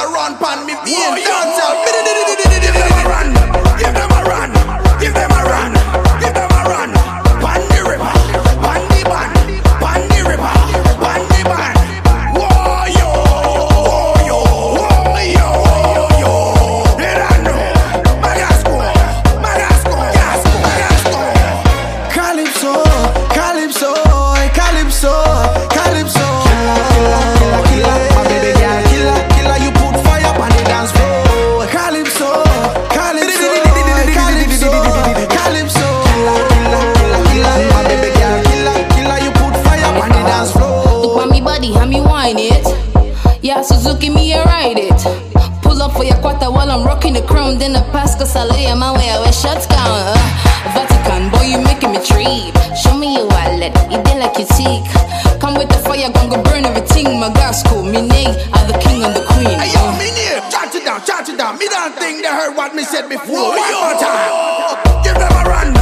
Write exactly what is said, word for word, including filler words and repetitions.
a run pan me being dancer. Give them a run, give them a run, give them a run, give them a run. Pan the river, pan the ban, pan the river, pan the ban. Whoa yo, whoa yo, whoa yo, yo. Let I know, Magasco, Magasco, Magasco, Magasco. Calypso, Calypso, Calypso, Calypso. Yeah, Suzuki, me a ride it. Pull up for your quarter while I'm rocking the chrome. Then I pass cause I lay my way away shots down. uh, Vatican, boy, you making me trip. Show me your wallet, it did like you tick. Come with the fire, gonna go burn everything. My gospel, me name, I'm the king and the queen. Hey yo, me name, chat it down, chat it down. Me don't think they heard what me said before. One more time. Give them a run.